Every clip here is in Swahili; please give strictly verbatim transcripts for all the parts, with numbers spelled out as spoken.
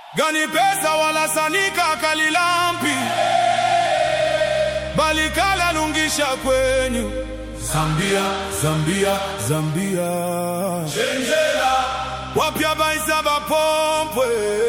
Gani pesa wala sanika kalilampi, bali kala lungisha kwenyu. Zambia, Zambia, Zambia. Chenjera wapya baisa bapompwe.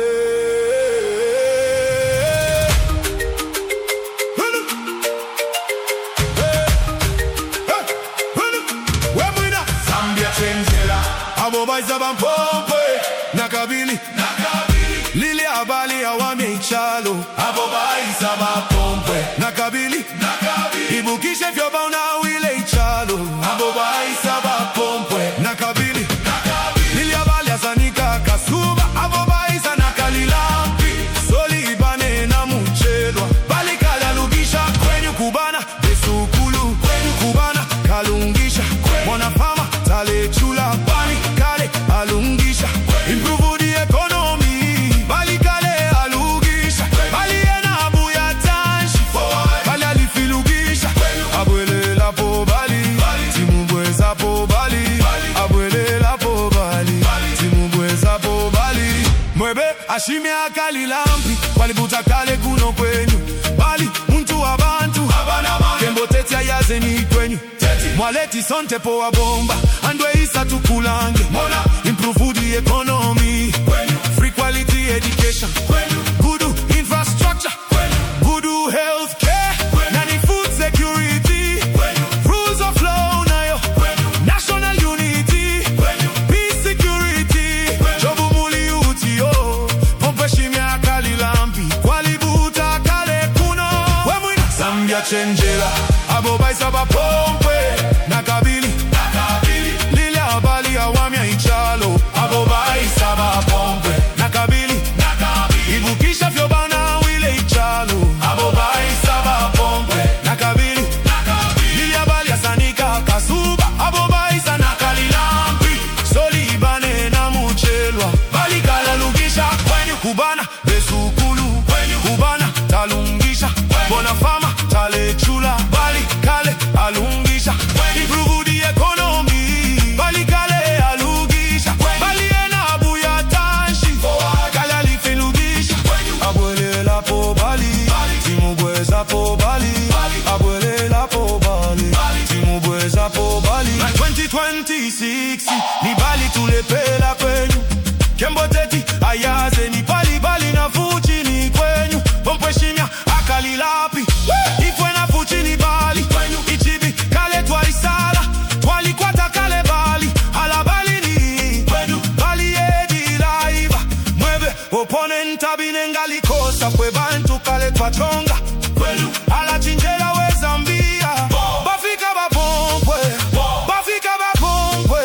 Abo baisa bapompwe. Nakabili, nakabili. Lili abali awame ichalo. Abo baisa bapompwe. Nakabili, nakabili. Ibukishe fyoba una wile ichalo. Abo baisa bapompwe. Nakabili, nakabili. Lili abali azanika kasuba. Abo baisa nakalilampi. Soli ibane na muchelwa. Bali kala lugisha kwenyu kubana. Besukulu kwenyu kubana. Kalungisha mwana fama tale chula. Bali kale alungisha. Improve the economy. Bali kale alugisha. Bali ena abu ya tanshi. Bali alifilugisha. Abwele la po bali. Timubweza po bali. Abwele la po bali. Timubweza po bali. Mwebe ashimia kalilampi. Walibuta kale kuno kwenyu. Bali muntu abantu. Kembo tete ayaze ni kwenyu. Mwaleti sonte po wa bomba. Andwe isa tukulange. Mona improve the economy. Free quality education. Good infrastructure. Good health care. Nani food security. Rules of law na yo. National unity. Peace security. Jobu muli uti yo. Pompe shimia kalilampi. Kwalibuta kale kuno. Wemwina Zambia chenjera. Abo baisa bapompwe. Nakabili, nakabili. Lili abali awamia ichalo. Abo baisa bapompwe. Nakabili, nakabili. Ibukisha fyoba na wile ichalo. Abo baisa bapompwe. Nakabili, nakabili. Lili abali asanika kasuba. Abo baisa nakalilampi. Soli ibane na muchelwa. Bali kala lugisha kwenyu kubana. Besukulu kwenyu kubana. Talungisha bona fama tale chula. Bali kale alungisha. Improve the economy. Bali kale alugisha. Bali ena abu ya tanshi. Kale alifilugisha. Abwele la po bali. Timubweza po bali. Abwele la po bali. Timubweza po bali. Na twenty twenty-six ni bali tulepela kwenyu. Kembo teti ayaze ni bali bali na fuchi ni kwenyu. Pompwe shimia akalilapi. Ifwe na fuchi ni bali. Ichibi kale twaisala. Twalikwata kale bali. Hala bali ni kwenyu. Bali edi laiva. Mwebe opponent abinengali kosa. Kwe bantu kale twachonga kwenyu. Hala chinjela we Zambia. Bafika bapompwe. Bafika bapompwe.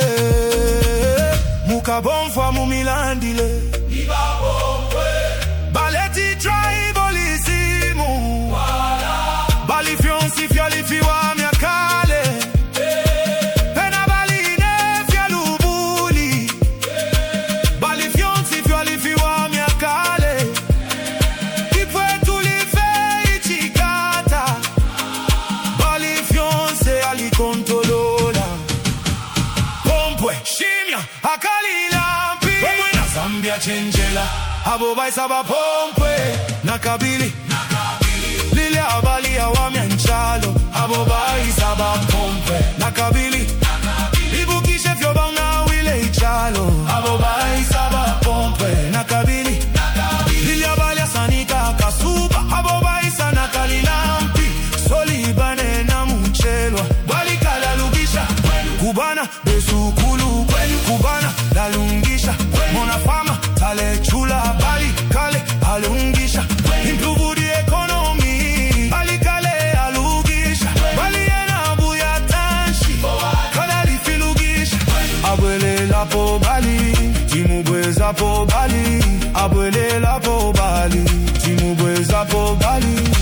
Mukabomfwa mumilandile. Baleti tribalismu. Bali fionsi fiali fiwa miakale. Pena bali ne fialubuli. Bali fionsi fiali fiwa miakale. Ipwe tulife ichikata. Bali fionse alikontolola. Pompwe shimia akalilampi. Zambia chenjela. Abo baisa bapompwe. Nakabili, nakabili. Lili abali awamia nchalo. Abo baisa bapompwe. Nakabili, nakabili. Ibukishe fyoba una wile ichalo. Abo baisa bapompwe. Nakabili, nakabili. Lili abali asanika kasuba. Abo baisa nakalilampi. Soli ibane na muchelwa. Bali kala lugisha kubana. Besukulu kubana. Dalungisha mwana fama tale chula. Bali kale alungisha. Improve the economy. Bali kale alugisha. Bali ena abu ya tanshi. Kale alifilugisha. Abwele la po bali. Timubweza po bali. Abwele la po bali. Timubweza po bali.